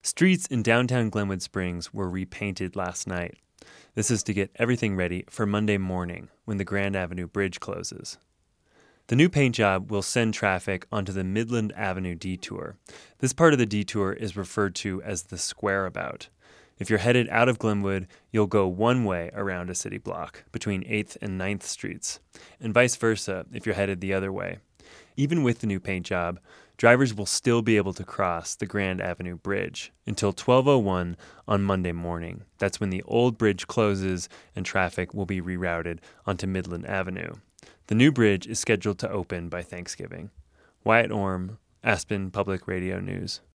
Streets in downtown Glenwood Springs were repainted last night. This is to get everything ready for Monday morning when the Grand Avenue Bridge closes. The new paint job will send traffic onto the Midland Avenue detour. This part of the detour is referred to as the squareabout. If you're headed out of Glenwood, you'll go one way around a city block between 8th and 9th Streets, and vice versa if you're headed the other way. Even with the new paint job, drivers will still be able to cross the Grand Avenue Bridge until 12:01 on Monday morning. That's when the old bridge closes and traffic will be rerouted onto Midland Avenue. The new bridge is scheduled to open by Thanksgiving. Wyatt Orm, Aspen Public Radio News.